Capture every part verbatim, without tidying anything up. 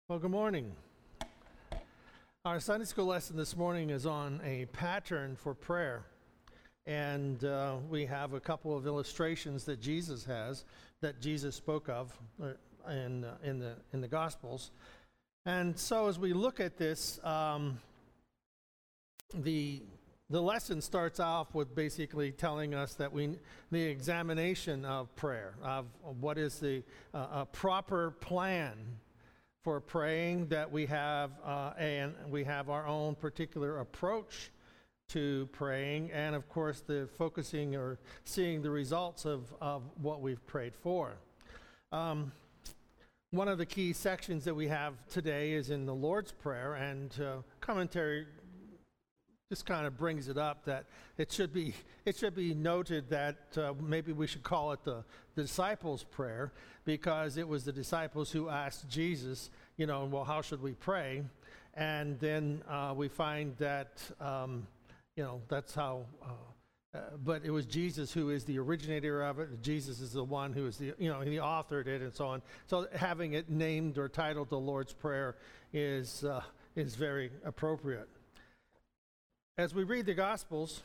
Well, good morning. Our Sunday school lesson this morning is on a pattern for prayer. And uh, we have a couple of illustrations that Jesus has, that Jesus spoke of uh, in, uh, in, the, in the Gospels. And so as we look at this, um, the, the lesson starts off with basically telling us that we the examination of prayer, of what is the uh, a proper plan for praying, that we have uh, and we have our own particular approach to praying, and of course the focusing or seeing the results of, of what we've prayed for. Um, one of the key sections that we have today is in the Lord's Prayer, and uh, commentary just kind of brings it up that it should be it should be noted that uh, maybe we should call it the, the disciples' prayer, because it was the disciples who asked Jesus, you know, well, how should we pray? And then uh, we find that, um, you know, that's how, uh, uh, but it was Jesus who is the originator of it. Jesus is the one who is the, you know, he authored it and so on. So having it named or titled the Lord's Prayer is uh, is very appropriate. As we read the Gospels,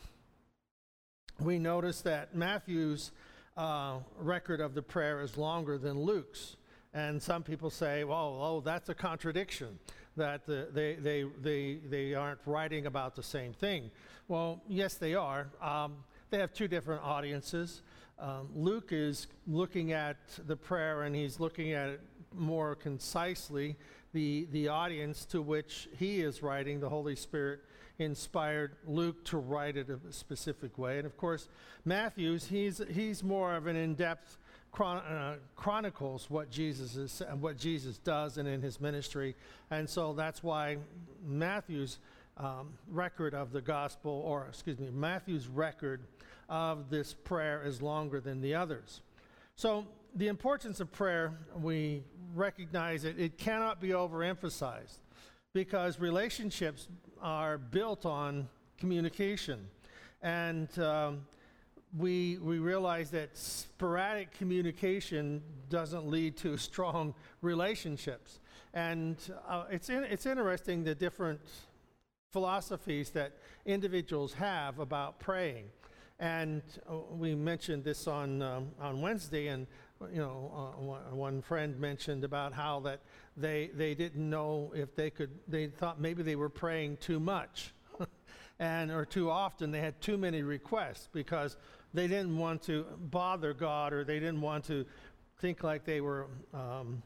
we notice that Matthew's uh, record of the prayer is longer than Luke's. And some people say, well, oh, that's a contradiction, that the, they, they, they, they aren't writing about the same thing. Well, yes, they are. Um, they have two different audiences. Um, Luke is looking at the prayer, and he's looking at it more concisely. The, the audience to which he is writing, the Holy Spirit inspired Luke to write it a specific way. And of course, Matthew's, he's, he's more of an in-depth Chron- uh, chronicles what Jesus is, what Jesus does and in his ministry, and so that's why Matthew's um, record of the gospel, or excuse me, Matthew's record of this prayer is longer than the others. So the importance of prayer, we recognize it. It cannot be overemphasized, because relationships are built on communication, and um, We we realize that sporadic communication doesn't lead to strong relationships, and uh, it's in, it's interesting the different philosophies that individuals have about praying, and uh, we mentioned this on um, on Wednesday, and you know uh, one, one friend mentioned about how that they they didn't know if they could they thought maybe they were praying too much, and or too often. They had too many requests because they didn't want to bother God, or they didn't want to think like they were, um,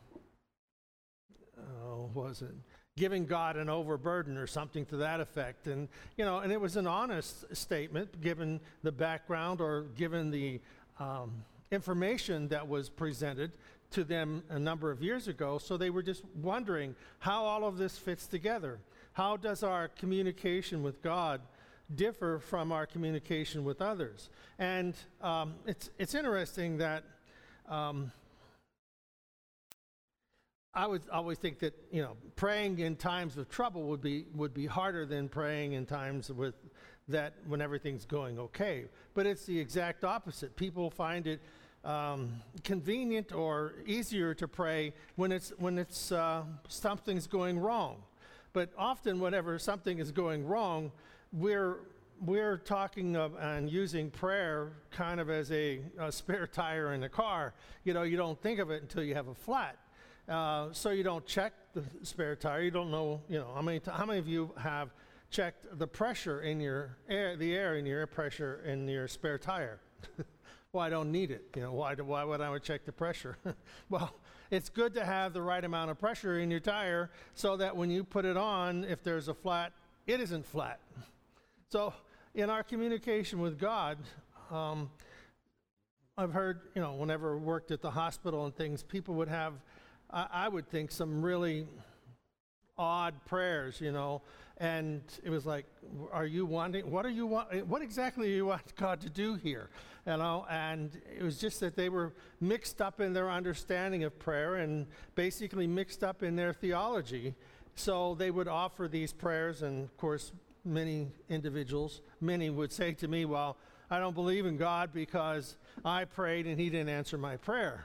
oh, what was it, giving God an overburden or something to that effect. And, you know, and it was an honest statement given the background or given the um, information that was presented to them a number of years ago. So they were just wondering how all of this fits together. How does our communication with God differ from our communication with others? And um, it's it's interesting that um, I would always think that, you know, praying in times of trouble would be would be harder than praying in times with that when everything's going okay. But it's the exact opposite. People find it um, convenient or easier to pray when it's when it's uh, something's going wrong. But often, whenever something is going wrong, we're we're talking of and using prayer kind of as a, a spare tire in a car. You know, you don't think of it until you have a flat. Uh, so you don't check the spare tire. You don't know, you know, how many t- how many of you have checked the pressure in your air, the air in your air pressure in your spare tire? Well, I don't need it. You know, why do, why would I check the pressure? Well, it's good to have the right amount of pressure in your tire so that when you put it on, if there's a flat, it isn't flat. So in our communication with God, um, I've heard, you know, whenever I worked at the hospital and things, people would have, I, I would think, some really odd prayers, you know, and it was like, are you wanting, what are you want, what exactly do you want God to do here? You know, and it was just that they were mixed up in their understanding of prayer and basically mixed up in their theology. So they would offer these prayers, and of course, many individuals, many would say to me, well, I don't believe in God because I prayed and he didn't answer my prayer.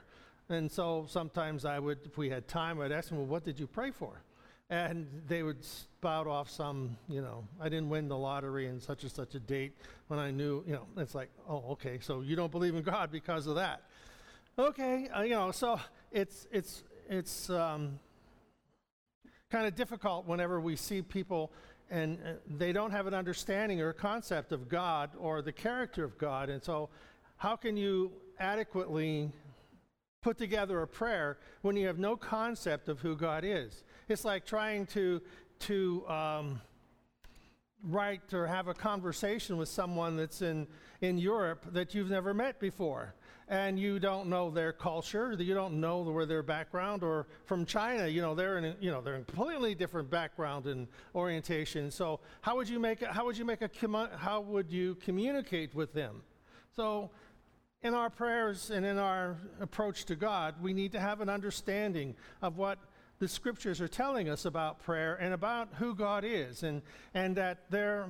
And so sometimes I would, if we had time, I'd ask them, well, what did you pray for? And they would spout off some, you know, I didn't win the lottery in such and such a date when I knew, you know, it's like, oh, okay, so you don't believe in God because of that. Okay, uh, you know, so it's, it's, it's um, kind of difficult whenever we see people and uh, they don't have an understanding or a concept of God or the character of God. And so how can you adequately put together a prayer when you have no concept of who God is? It's like trying to to um, write or have a conversation with someone that's in, in Europe that you've never met before, and you don't know their culture, you don't know where their background, or from China, you know, they're in a, you know they're in a completely different background and orientation. So how would you make a, how would you make a commu- how would you communicate with them? So in our prayers and in our approach to God, we need to have an understanding of what the scriptures are telling us about prayer and about who God is, and and that there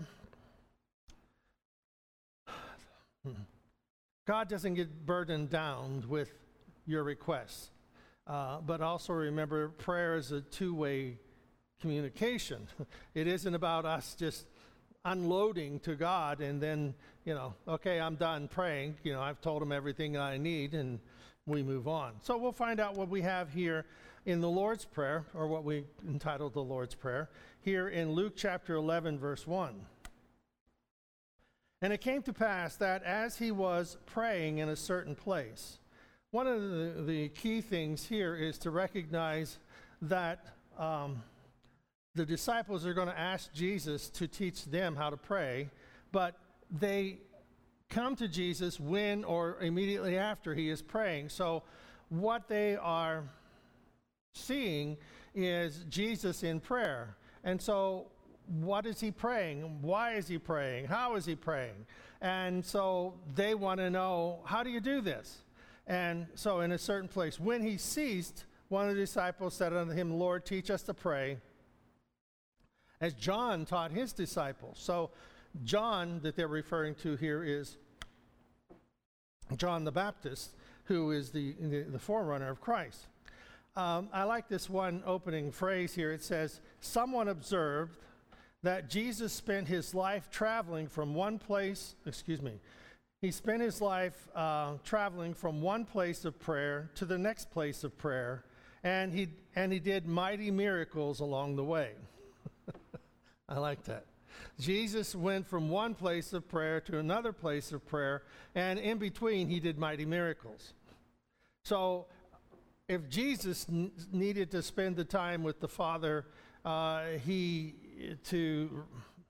God doesn't get burdened down with your requests. Uh, but also remember, prayer is a two-way communication. It isn't about us just unloading to God and then, you know, okay, I'm done praying. You know, I've told him everything I need, and we move on. So we'll find out what we have here in the Lord's Prayer, or what we entitled the Lord's Prayer, here in Luke chapter eleven, verse one. And it came to pass that as he was praying in a certain place, one of the, the key things here is to recognize that um, the disciples are going to ask Jesus to teach them how to pray, but they come to Jesus when or immediately after he is praying. So what they are seeing is Jesus in prayer. And so what is he praying? Why is he praying? How is he praying? And so they want to know, how do you do this? And so in a certain place, when he ceased, one of the disciples said unto him, Lord, teach us to pray, as John taught his disciples. So John that they're referring to here is John the Baptist, who is the, the, the forerunner of Christ. Um, I like this one opening phrase here. It says, someone observed that Jesus spent his life traveling from one place, excuse me, he spent his life uh, traveling from one place of prayer to the next place of prayer, and he, and he did mighty miracles along the way. I like that. Jesus went from one place of prayer to another place of prayer, and in between he did mighty miracles. So if Jesus n- needed to spend the time with the Father, uh, he to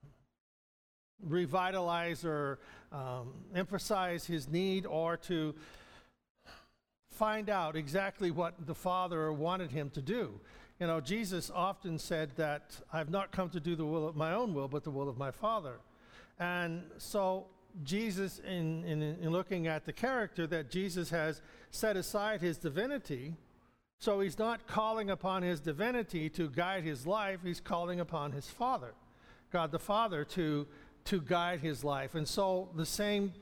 revitalize or um, emphasize his need, or to find out exactly what the Father wanted him to do. You know, Jesus often said that I've not come to do the will of my own will, but the will of my Father. And so Jesus, in, in, in looking at the character that Jesus has set aside his divinity, so he's not calling upon his divinity to guide his life, he's calling upon his Father, God the Father, to, to guide his life. And so the same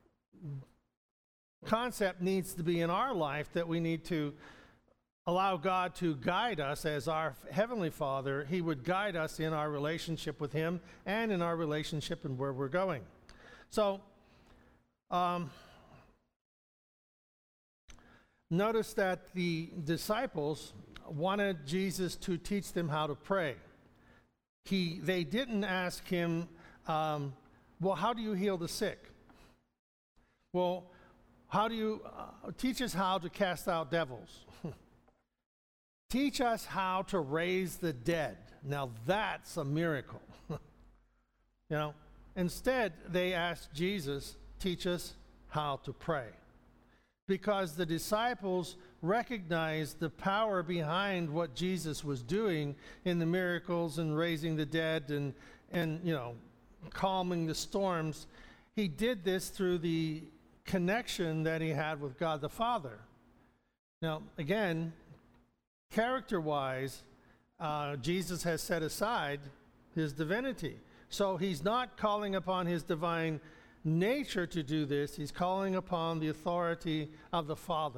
concept needs to be in our life, that we need to allow God to guide us as our Heavenly Father. He would guide us in our relationship with him and in our relationship and where we're going. So, um, notice that the disciples wanted Jesus to teach them how to pray. He, they didn't ask him, um, well, how do you heal the sick? Well, how do you uh, teach us how to cast out devils? Teach us how to raise the dead. Now that's a miracle. You know, instead they asked Jesus, teach us how to pray. Because the disciples recognized the power behind what Jesus was doing in the miracles and raising the dead and, and you know, calming the storms. He did this through the connection that he had with God the Father. Now, again, character-wise, uh, Jesus has set aside his divinity. So he's not calling upon his divine nature to do this. He's calling upon the authority of the Father.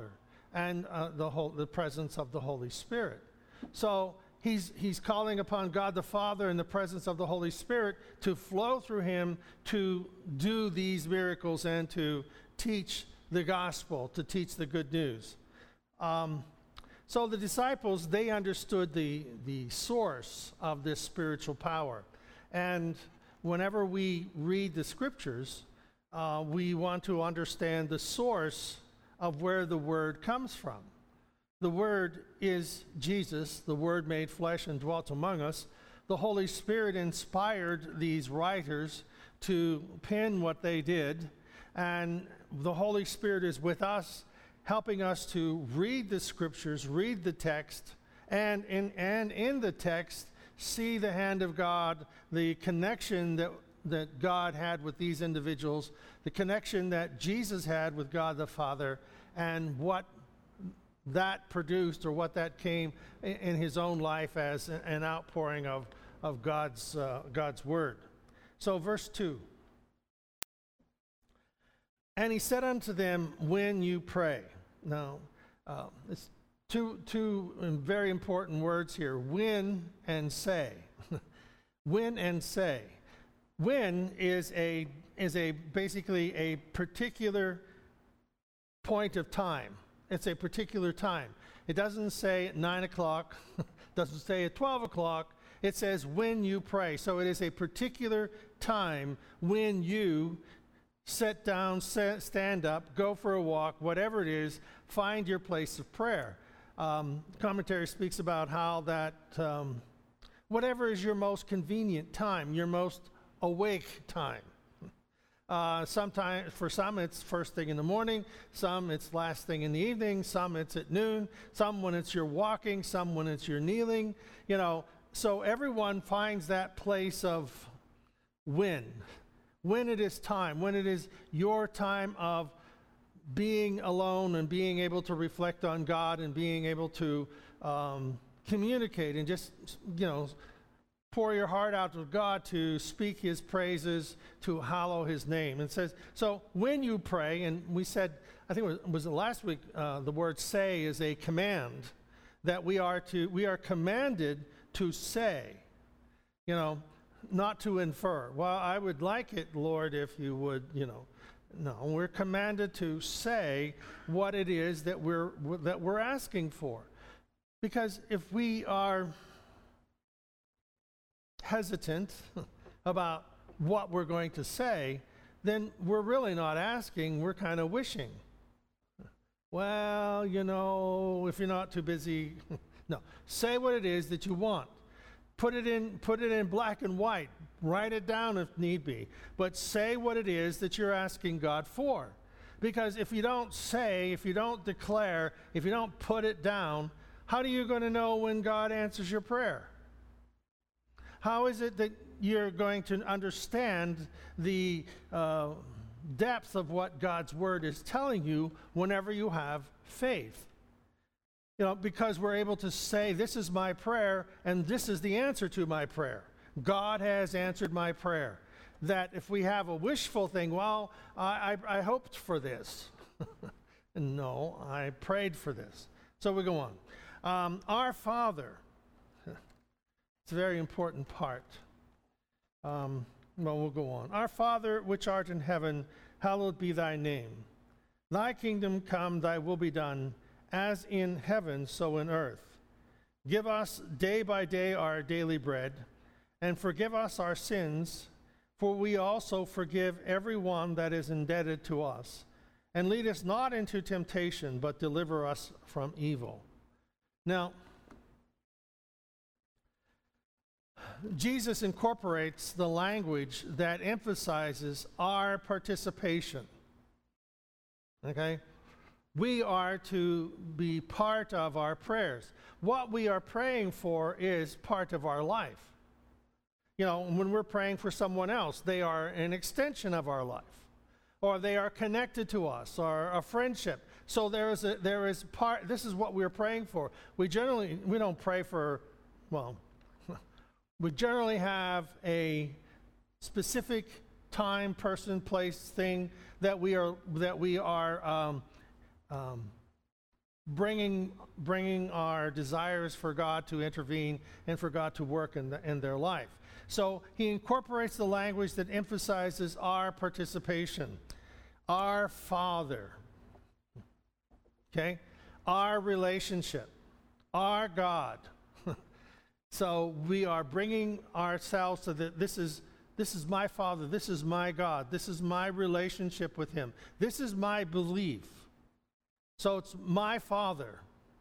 and uh, the, whole, the presence of the Holy Spirit. So he's, he's calling upon God the Father in the presence of the Holy Spirit to flow through him to do these miracles and to teach the gospel, to teach the good news. Um, so the disciples, they understood the, the source of this spiritual power. And whenever we read the scriptures, uh, we want to understand the source of where the word comes from. The Word is Jesus, the Word made flesh and dwelt among us. The Holy Spirit inspired these writers to pen what they did, and the Holy Spirit is with us, helping us to read the Scriptures, read the text, and in, and in the text, see the hand of God, the connection that, that God had with these individuals, the connection that Jesus had with God the Father, and what that produced, or what that came in, in his own life as an outpouring of, of God's, uh, God's word. So verse two. And he said unto them, when you pray. Now, uh, it's two, two very important words here, when and say. When and say. When is a, is a basically a particular point of time. It's a particular time. It doesn't say at nine o'clock, doesn't say at twelve o'clock. It says when you pray. So it is a particular time when you sit down, sit, stand up, go for a walk, whatever it is, find your place of prayer. Um, commentary speaks about how that um, whatever is your most convenient time, your most awake time. Uh, sometimes, for some, it's first thing in the morning. Some, it's last thing in the evening. Some, it's at noon. Some, when it's you're walking. Some, when it's you're kneeling. You know, so everyone finds that place of when. When it is time. When it is your time of being alone and being able to reflect on God and being able to um, communicate and just, you know, pour your heart out to God, to speak his praises, to hallow his name. It says, so when you pray, and we said, I think it was, was it last week, uh, the word say is a command, that we are to, we are commanded to say, you know, not to infer. Well, I would like it, Lord, if you would, you know. No, we're commanded to say what it is that we're, that we're asking for. Because if we are hesitant about what we're going to say, then we're really not asking, we're kind of wishing. Well, you know, if you're not too busy. No, say what it is that you want. Put it in, put it in black and white. Write it down if need be. But say what it is that you're asking God for. Because if you don't say, if you don't declare, if you don't put it down, how are you going to know when God answers your prayer? How is it that you're going to understand the uh, depth of what God's word is telling you whenever you have faith? You know, because we're able to say, this is my prayer, and this is the answer to my prayer. God has answered my prayer. That if we have a wishful thing, well, I, I, I hoped for this. No, I prayed for this. So we go on. Um, our Father. It's a very important part. Um, well, we'll go on. Our Father, which art in heaven, hallowed be thy name. Thy kingdom come, thy will be done, as in heaven, so in earth. Give us day by day our daily bread, and forgive us our sins, for we also forgive everyone that is indebted to us. And lead us not into temptation, but deliver us from evil. Now, Jesus incorporates the language that emphasizes our participation. Okay? We are to be part of our prayers. What we are praying for is part of our life. You know, when we're praying for someone else, they are an extension of our life, or they are connected to us, or a friendship. So there is a, there is part, this is what we're praying for. We generally, we don't pray for, well, we generally have a specific time, person, place, thing that we are, that we are um, um, bringing, bringing our desires for God to intervene and for God to work in, the, in their life. So he incorporates the language that emphasizes our participation. Our Father, okay? Our relationship, our God. So we are bringing ourselves to the, this is, this is my Father, this is my God, this is my relationship with him, this is my belief. So it's my Father.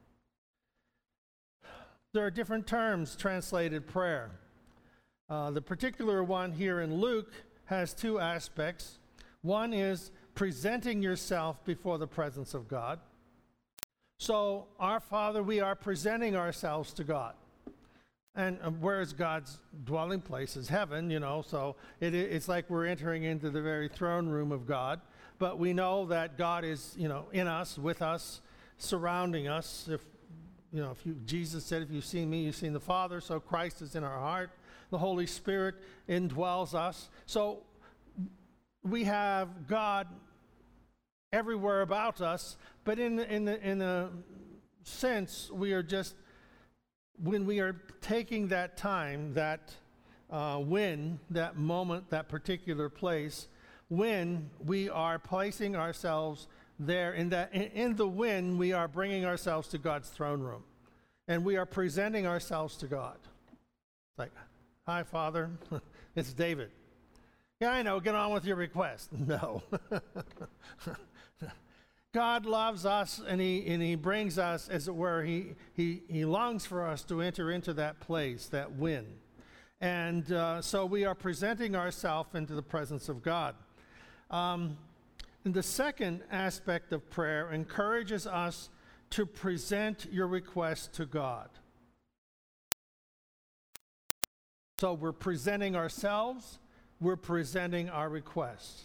There are different terms translated prayer. Uh, the particular one here in Luke has two aspects. One is presenting yourself before the presence of God. So, our Father, we are presenting ourselves to God. And uh, whereas God's dwelling place is heaven, you know, so it, it's like we're entering into the very throne room of God. But we know that God is, you know, in us, with us, surrounding us. If, you know, if you, Jesus said, if you've seen me, you've seen the Father. So Christ is in our heart. The Holy Spirit indwells us. So we have God everywhere about us, but in the, in the, in the sense, we are just, when we are taking that time, that uh, when, that moment, that particular place, when we are placing ourselves there, in, that, in, in the when, we are bringing ourselves to God's throne room, and we are presenting ourselves to God. It's like, hi, Father, it's David. Yeah, I know, get on with your request. No. God loves us, and he, and he brings us, as it were, he, he, he longs for us to enter into that place, that win. And uh, so we are presenting ourselves into the presence of God. Um, and the second aspect of prayer encourages us to present your request to God. So we're presenting ourselves, we're presenting our requests.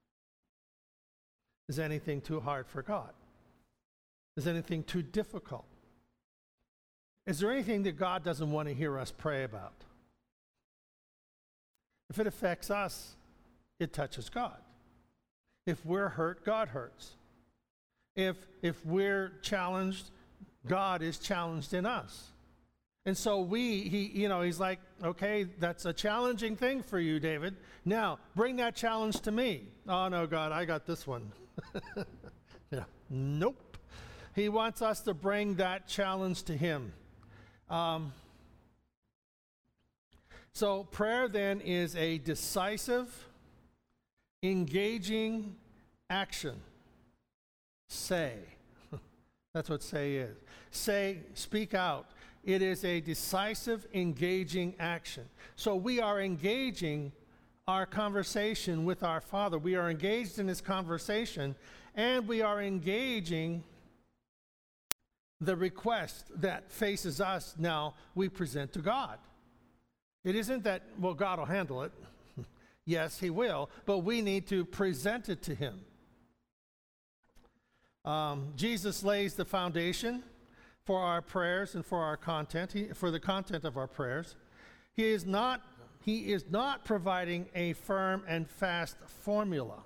Is anything too hard for God? Is anything too difficult? Is there anything that God doesn't want to hear us pray about? If it affects us, it touches God. If we're hurt, God hurts. If, if we're challenged, God is challenged in us. And so we, he, you know, he's like, okay, that's a challenging thing for you, David. Now, bring that challenge to me. Oh, no, God, I got this one. Yeah. Nope. He wants us to bring that challenge to him. Um, so prayer then is a decisive, engaging action. Say. That's what say is. Say, speak out. It is a decisive, engaging action. So we are engaging our conversation with our Father. We are engaged in this conversation, and we are engaging the request that faces us now we present to God. It isn't that, well, God will handle it. Yes, he will, but we need to present it to him. Um, Jesus lays the foundation for our prayers and for our content, he, for the content of our prayers. He is not He is not providing a firm and fast formula.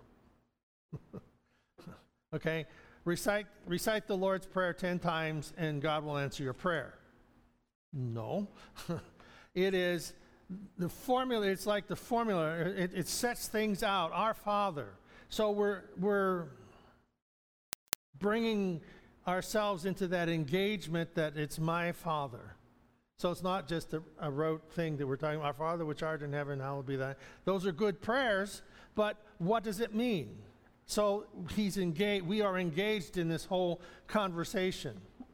Okay? Recite, recite the Lord's Prayer ten times and God will answer your prayer. No. It is the formula, it's like the formula, it, it sets things out. Our Father. So we're, we're bringing ourselves into that engagement that it's my Father. So it's not just a, a rote thing that we're talking about. Our Father which art in heaven, hallowed be thy. Those are good prayers, but what does it mean? So he's engaged. We are engaged in this whole conversation.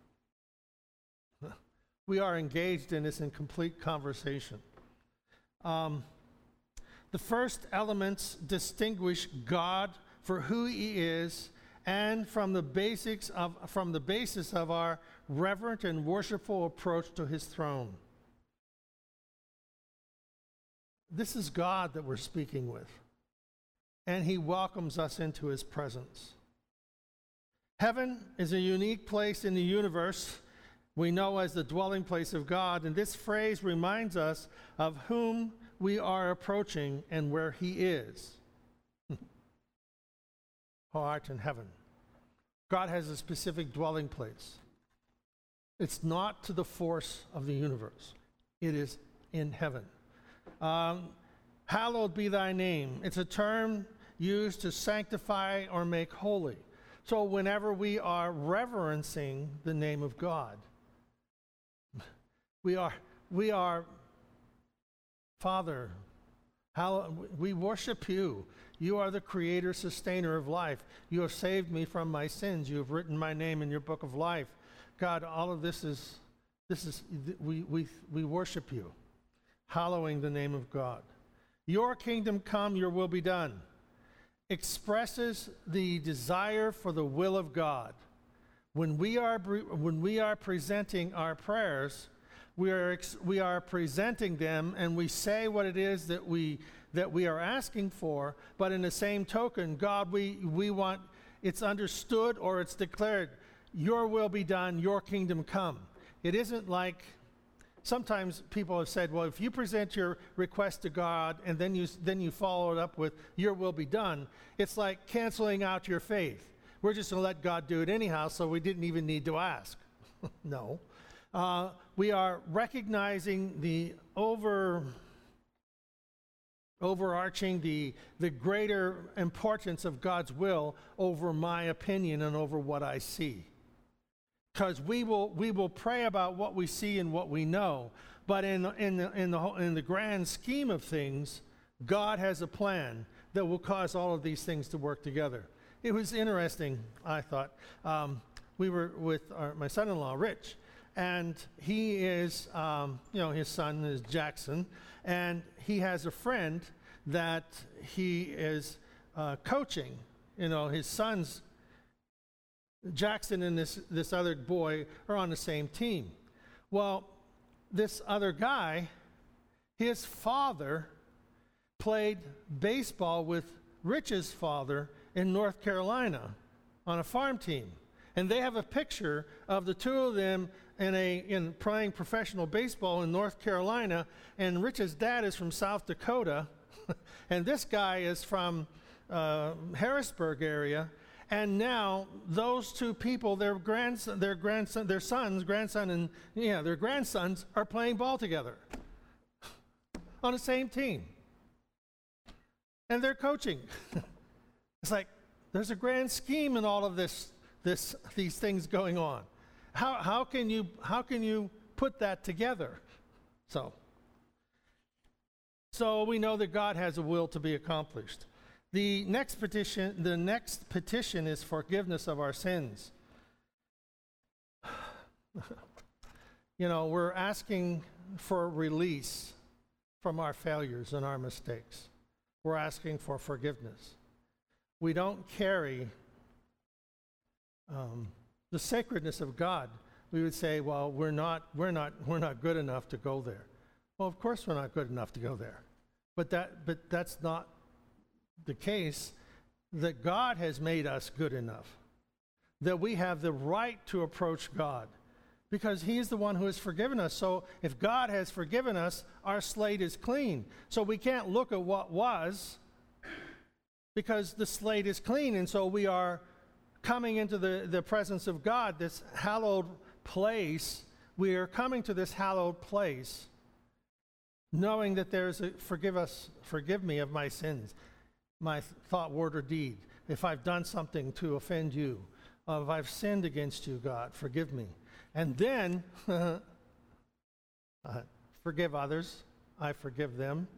We are engaged in this in complete conversation. Um, the first elements distinguish God for who he is, and from the basics of from the basis of our reverent and worshipful approach to his throne. This is God that we're speaking with, and he welcomes us into his presence. Heaven is a unique place in the universe we know as the dwelling place of God, and this phrase reminds us of whom we are approaching and where he is. Who art in heaven. God has a specific dwelling place. It's not to the force of the universe. It is in heaven. Um, hallowed be thy name. It's a term used to sanctify or make holy. So whenever we are reverencing the name of God, we are, we are, Father, how, we worship you. You are the creator, sustainer of life. You have saved me from my sins. You have written my name in your book of life. God, all of this is, this is, we, we, we worship you, hallowing the name of God. Your kingdom come, your will be done. Expresses the desire for the will of God. When we are, when we are presenting our prayers, we are, ex, we are presenting them and we say what it is that we, that we are asking for, but in the same token, God, we, we want, it's understood or it's declared, your will be done, your kingdom come. It isn't like, sometimes people have said, well, if you present your request to God and then you, then you follow it up with, your will be done, it's like canceling out your faith. We're just going to let God do it anyhow, so we didn't even need to ask. No. Uh, we are recognizing the over... overarching the, the greater importance of God's will over my opinion and over what I see. Because we will, we will pray about what we see and what we know, but in, in, the, in, the, in the grand scheme of things, God has a plan that will cause all of these things to work together. It was interesting, I thought. Um, we were with our, my son-in-law, Rich, and he is, um, you know, his son is Jackson, and he has a friend that he is uh, coaching. You know, his son's, Jackson and this, this other boy are on the same team. Well, this other guy, his father played baseball with Rich's father in North Carolina on a farm team. And they have a picture of the two of them in a in playing professional baseball in North Carolina, and Rich's dad is from South Dakota, and this guy is from uh, Harrisburg area. And now those two people, their grandson, their grandson, their sons, grandson, and yeah, their grandsons are playing ball together on the same team, and they're coaching. It's like there's a grand scheme in all of this, this, these things going on. How how can you how can you put that together? So. So we know that God has a will to be accomplished. The next petition, the next petition is forgiveness of our sins. You know, we're asking for release from our failures and our mistakes. We're asking for forgiveness. We don't carry um, the sacredness of God. We would say, well, we're not, we're not, we're not good enough to go there. Well, of course we're not good enough to go there. But that, but that's not the case. That God has made us good enough, that we have the right to approach God, because He's the one who has forgiven us. So if God has forgiven us, our slate is clean. So we can't look at what was, because the slate is clean, and so we are coming into the, the presence of God, this hallowed place. We are coming to this hallowed place, knowing that there's a forgive us, forgive me of my sins, my thought, word, or deed. If I've done something to offend you, uh, if I've sinned against you, God, forgive me. And then uh, forgive others. I forgive them.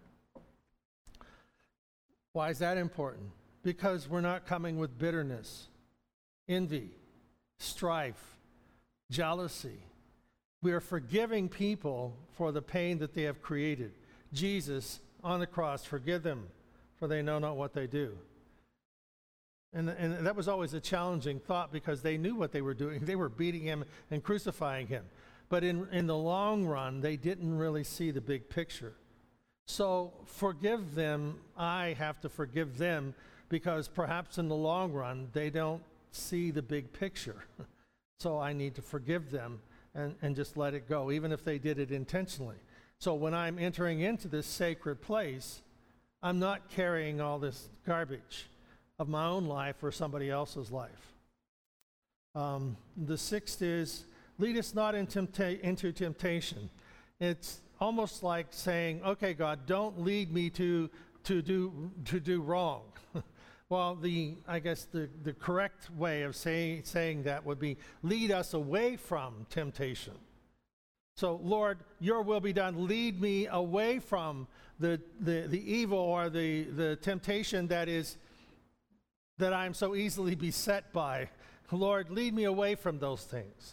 Why is that important? Because we're not coming with bitterness, envy, strife, jealousy. We are forgiving people for the pain that they have created. Jesus, on the cross, forgive them, for they know not what they do. And, and that was always a challenging thought, because they knew what they were doing. They were beating him and crucifying him. But in, in the long run, they didn't really see the big picture. So forgive them. I have to forgive them, because perhaps in the long run, they don't see the big picture. So I need to forgive them and, and just let it go, even if they did it intentionally. So when I'm entering into this sacred place, I'm not carrying all this garbage of my own life or somebody else's life. Um, the sixth is lead us not in tempta- into temptation. It's almost like saying, okay, God, don't lead me to to do to do wrong. Well, the I guess the, the correct way of saying saying that would be lead us away from temptation. So, Lord, your will be done. Lead me away from the the, the evil or the, the temptation that is that I'm so easily beset by. Lord, lead me away from those things.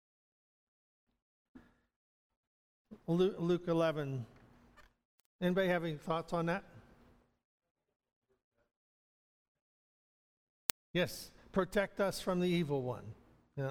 Luke, Luke eleven. Anybody have any thoughts on that? Yes, protect us from the evil one. Yeah.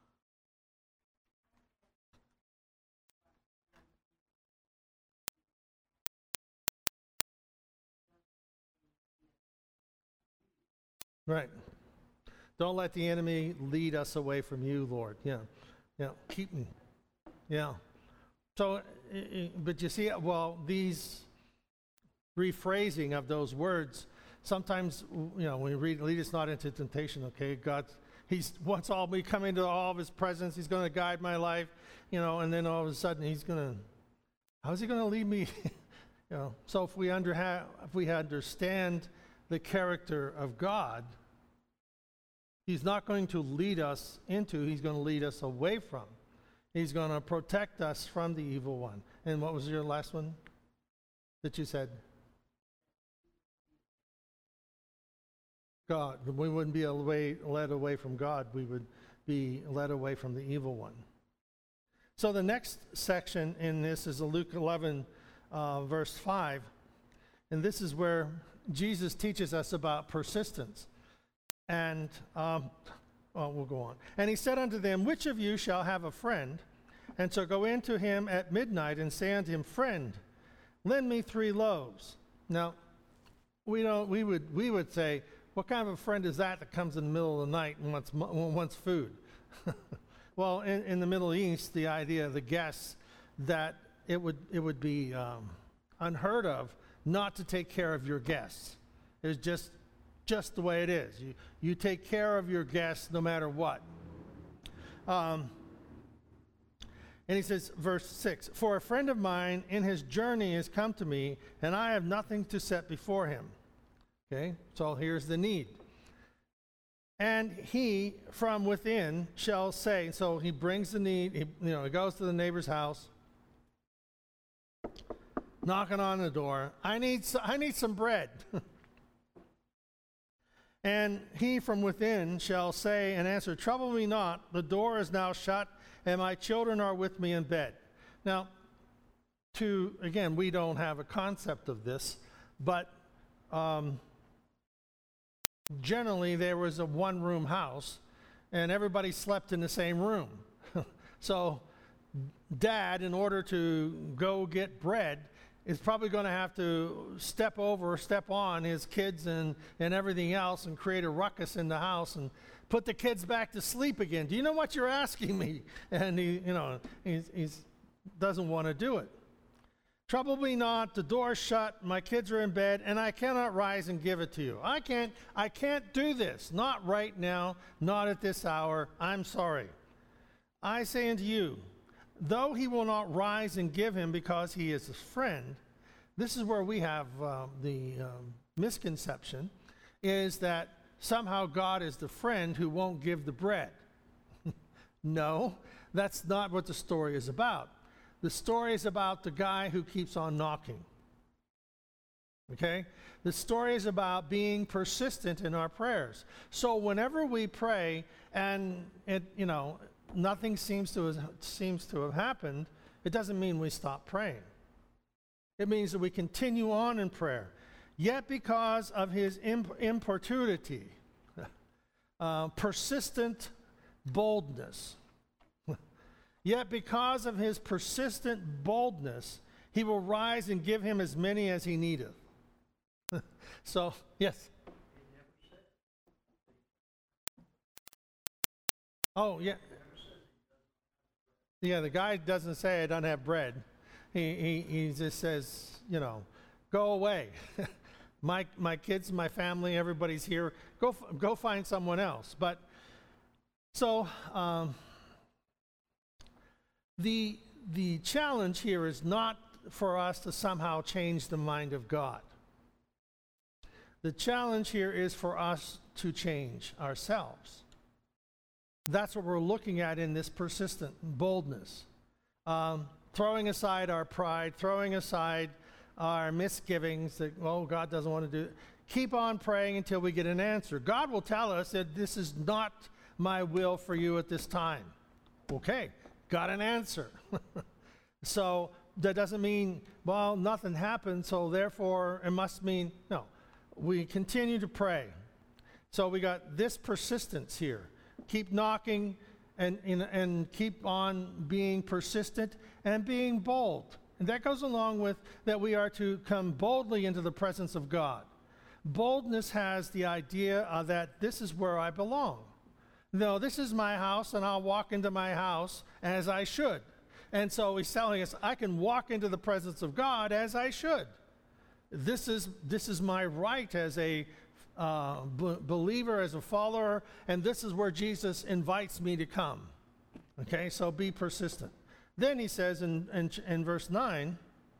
Right. Don't let the enemy lead us away from you, Lord. Yeah. Yeah. Keep me. Yeah. So, uh, uh, but you see, well, these rephrasing of those words, sometimes, you know, when we read, lead us not into temptation, okay, God, he's, once all we come into all of his presence, he's going to guide my life, you know, and then all of a sudden he's going to, how's he going to lead me? You know, so if we, under ha- if we understand the character of God, he's not going to lead us into, he's going to lead us away from. He's going to protect us from the evil one. And what was your last one that you said? God. We wouldn't be away, led away from God. We would be led away from the evil one. So the next section in this is Luke eleven, uh, verse five. And this is where Jesus teaches us about persistence. And, um, well, we'll go on. And he said unto them, which of you shall have a friend, and shall go in to him at midnight and say unto him, friend, lend me three loaves. Now, we don't. We would we would say, what kind of a friend is that that comes in the middle of the night and wants wants food? Well, in, in the Middle East, the idea of the guests that it would it would be um, unheard of not to take care of your guests. It's just just the way it is. You you take care of your guests no matter what. Um, and he says, verse six, for a friend of mine in his journey has come to me, and I have nothing to set before him. Okay, so here's the need. And he from within shall say, so he brings the need, he, you know, he goes to the neighbor's house, knocking on the door, I need, so, I need some bread. And he from within shall say and answer, trouble me not, the door is now shut, and my children are with me in bed. Now, to, again, we don't have a concept of this, but um, generally there was a one-room house, and everybody slept in the same room. So dad, in order to go get bread, is probably going to have to step over, step on his kids and, and everything else and create a ruckus in the house and put the kids back to sleep again. Do you know what you're asking me? And he, you know, he he's, doesn't want to do it. Trouble me not, the door's shut, my kids are in bed, and I cannot rise and give it to you. I can't, I can't do this. Not right now, not at this hour. I'm sorry. I say unto you, though he will not rise and give him because he is his friend, this is where we have uh, the um, misconception, is that somehow God is the friend who won't give the bread. No, that's not what the story is about. The story is about the guy who keeps on knocking. Okay? The story is about being persistent in our prayers. So whenever we pray and it, you know, nothing seems to have, seems to have happened, it doesn't mean we stop praying. It means that we continue on in prayer. Yet because of his imp- importunity, uh, persistent boldness, yet because of his persistent boldness, he will rise and give him as many as he needeth. So, yes. Oh, yeah. Yeah, the guy doesn't say I don't have bread. He he, he just says, you know, go away. my my kids, my family, everybody's here. Go go find someone else. But so um, The, the challenge here is not for us to somehow change the mind of God. The challenge here is for us to change ourselves. That's what we're looking at in this persistent boldness. Um, throwing aside our pride, throwing aside our misgivings that, oh, God doesn't want to do it. Keep on praying until we get an answer. God will tell us that this is not my will for you at this time. Okay, got an answer. So that doesn't mean, well, nothing happened, so therefore it must mean, no. We continue to pray. So we got this persistence here. Keep knocking and, and, and keep on being persistent and being bold. And that goes along with that we are to come boldly into the presence of God. Boldness has the idea uh, that this is where I belong. No, this is my house, and I'll walk into my house as I should. And so he's telling us, I can walk into the presence of God as I should. This is, this is my right as a uh, b- believer, as a follower, and this is where Jesus invites me to come. Okay, so be persistent. Then he says in, in, in verse nine,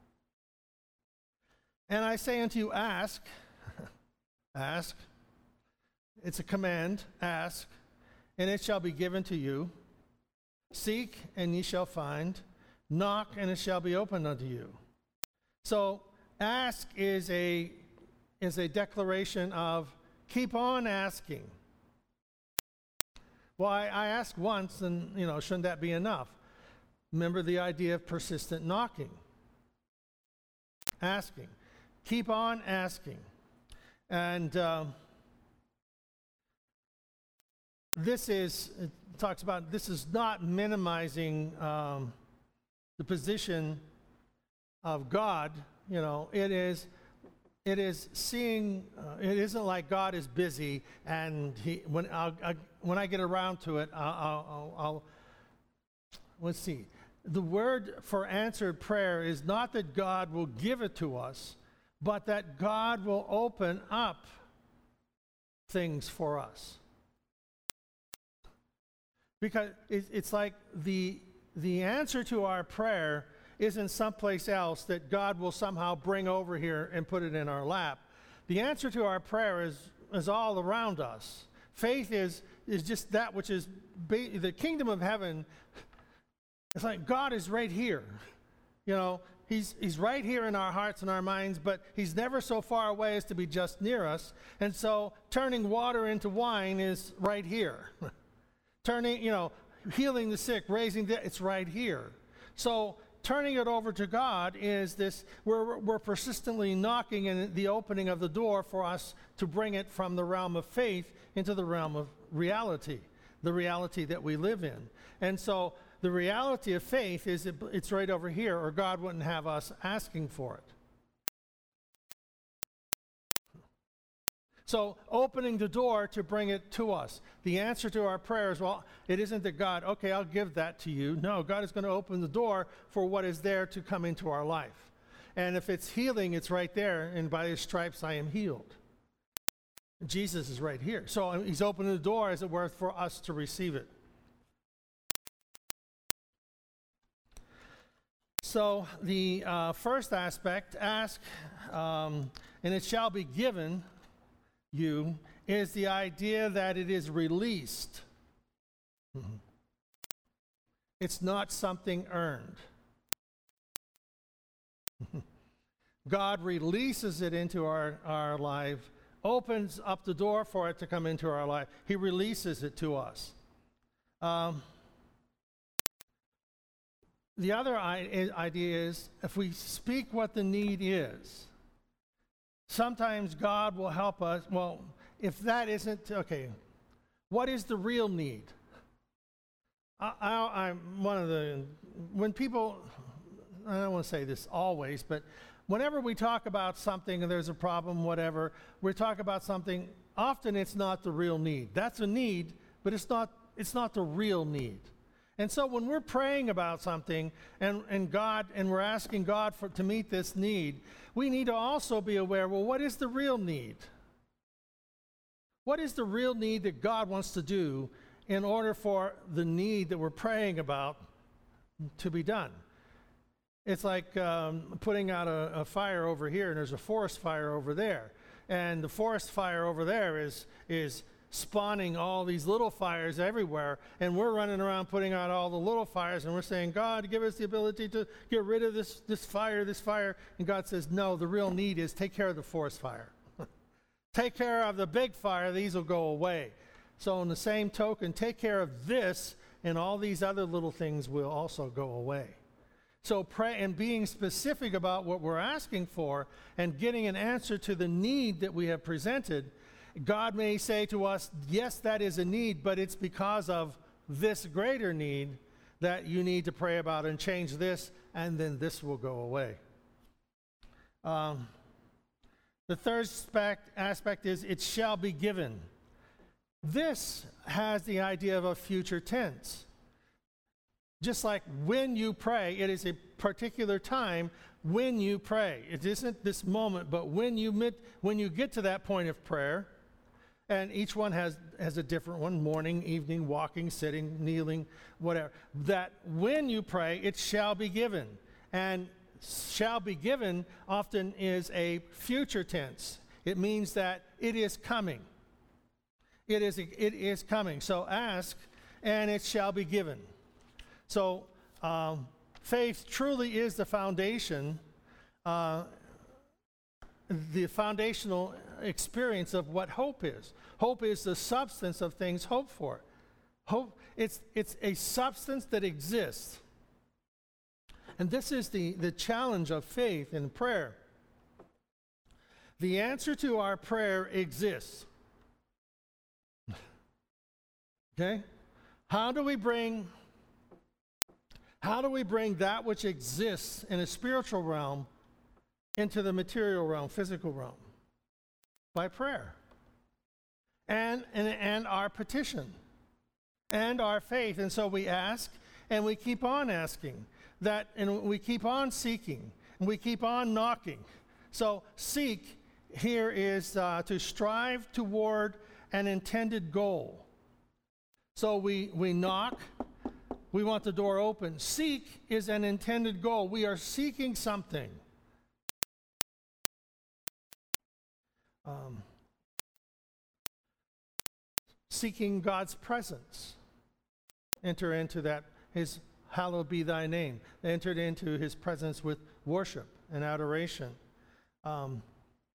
and I say unto you, ask, ask, it's a command, ask, and it shall be given to you. Seek, and ye shall find. Knock, and it shall be opened unto you. So, ask is a, is a declaration of keep on asking. Well, I, I asked once, and, you know, shouldn't that be enough? Remember the idea of persistent knocking. Asking. Keep on asking. And uh, this is, it talks about, this is not minimizing um, the position of God. You know, it is, it is seeing, uh, it isn't like God is busy and he, when, I'll, I, when I get around to it, I'll, I'll, I'll, let's see. The word for answered prayer is not that God will give it to us, but that God will open up things for us. Because it, it's like the, the answer to our prayer isn't someplace else that God will somehow bring over here and put it in our lap. The answer to our prayer is, is all around us. Faith is, is just that which is, ba- the kingdom of heaven. It's like God is right here. You know, he's, he's right here in our hearts and our minds, but he's never so far away as to be just near us. And so turning water into wine is right here. Turning, you know, healing the sick, raising the, it's right here. So turning it over to God is this, we're, we're persistently knocking in the opening of the door for us to bring it from the realm of faith into the realm of reality, the reality that we live in. And so the reality of faith is it, it's right over here, or God wouldn't have us asking for it. So opening the door to bring it to us. The answer to our prayers, well, it isn't that God, okay, I'll give that to you. No, God is going to open the door for what is there to come into our life. And if it's healing, it's right there, and by his stripes I am healed. Jesus is right here. So he's opening the door, as it were, for us to receive it. So the uh, first aspect, ask, um, and it shall be given you, is the idea that it is released. Mm-hmm. It's not something earned. God releases it into our, our life, opens up the door for it to come into our life. He releases it to us. Um, the other I- idea is if we speak what the need is, sometimes God will help us. Well, if that isn't, okay, what is the real need? I, I, I'm one of the, when people, I don't want to say this always, but whenever we talk about something and there's a problem, whatever, we talk about something, often it's not the real need. That's a need, but it's not, it's not the real need. And so when we're praying about something and, and God, and we're asking God for, to meet this need, we need to also be aware, well, what is the real need? What is the real need that God wants to do in order for the need that we're praying about to be done. It's like um, putting out a, a fire over here, and there's a forest fire over there. And the forest fire over there is is spawning all these little fires everywhere, and we're running around putting out all the little fires, and we're saying, God, give us the ability to get rid of this, this fire, this fire. And God says, no, the real need is take care of the forest fire. Take care of the big fire, these will go away. So in the same token, take care of this, and all these other little things will also go away. So pray, and being specific about what we're asking for and getting an answer to the need that we have presented, God may say to us, yes, that is a need, but it's because of this greater need that you need to pray about and change this, and then this will go away. Um, the third aspect, aspect is it shall be given. This has the idea of a future tense. Just like when you pray, it is a particular time when you pray. It isn't this moment, but when you mit, when you get to that point of prayer, and each one has, has a different one, morning, evening, walking, sitting, kneeling, whatever, that when you pray, it shall be given. And shall be given often is a future tense. It means that it is coming. It is, it is coming. So ask, and it shall be given. So um, faith truly is the foundation, uh, the foundational experience of what hope is. Hope is the substance of things hoped for. Hope, it's, it's a substance that exists. And this is the, the challenge of faith in prayer. The answer to our prayer exists. Okay? How do we bring... How do we bring that which exists in a spiritual realm into the material realm, physical realm? By prayer. And, and, and our petition. And our faith. And so we ask, and we keep on asking. That, and we keep on seeking. And we keep on knocking. So seek here is uh, to strive toward an intended goal. So we, we knock. We want the door open. Seek is an intended goal. We are seeking something. Um, seeking God's presence. Enter into that, his hallowed be thy name. They entered into his presence with worship and adoration. Um,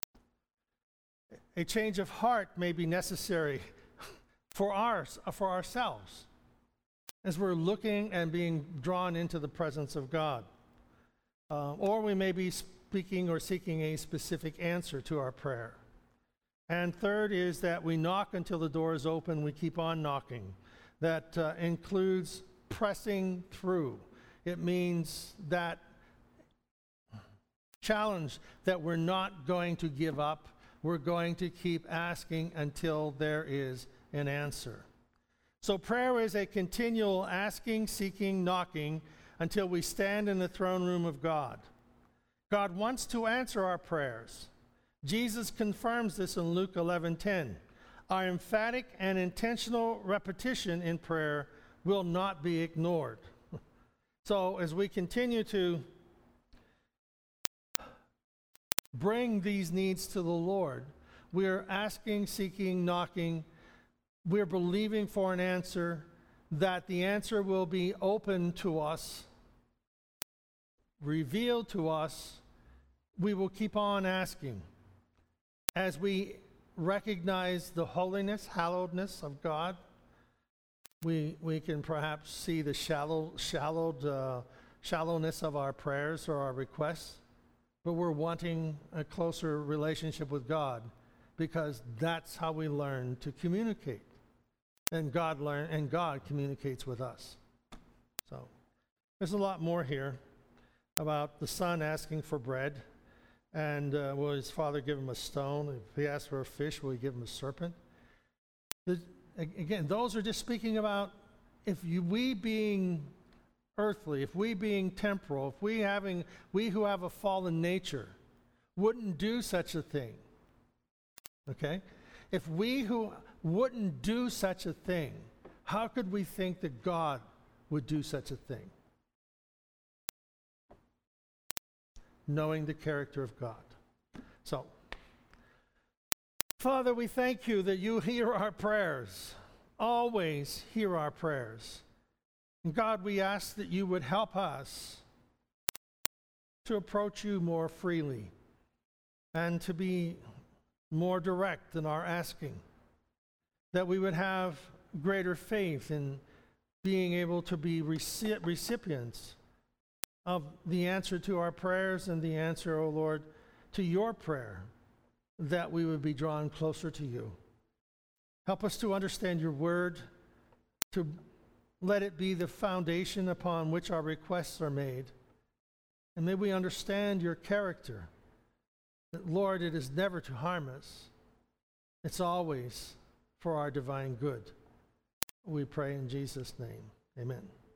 a change of heart may be necessary for ours, for ourselves, as we're looking and being drawn into the presence of God. Uh, or we may be speaking or seeking a specific answer to our prayer. And third is that we knock until the door is open. We keep on knocking. That uh, includes pressing through. It means that challenge that we're not going to give up. We're going to keep asking until there is an answer. So prayer is a continual asking, seeking, knocking until we stand in the throne room of God. God wants to answer our prayers. Jesus confirms this in Luke eleven ten. Our emphatic and intentional repetition in prayer will not be ignored. So as we continue to bring these needs to the Lord, we are asking, seeking, knocking. We're believing for an answer, that the answer will be open to us, revealed to us. We will keep on asking. As we recognize the holiness, hallowedness of God, we, we can perhaps see the shallow, shallowed, uh, shallowness of our prayers or our requests, but we're wanting a closer relationship with God because that's how we learn to communicate. And God learn, and God communicates with us. So there's a lot more here about the son asking for bread, and uh, will his father give him a stone? If he asks for a fish, will he give him a serpent? The, again, those are just speaking about if you, we being earthly, if we being temporal, if we having we who have a fallen nature wouldn't do such a thing. Okay, if we who wouldn't do such a thing, how could we think that God would do such a thing? knowing the character of God. So, Father, we thank you that you hear our prayers, always hear our prayers. And God, we ask that you would help us to approach you more freely and to be more direct in our asking, that we would have greater faith in being able to be reci- recipients of the answer to our prayers and the answer, O Lord, to your prayer, that we would be drawn closer to you. Help us to understand your word, to let it be the foundation upon which our requests are made. And may we understand your character, that, Lord, it is never to harm us. It's always for our divine good. We pray in Jesus' name. Amen.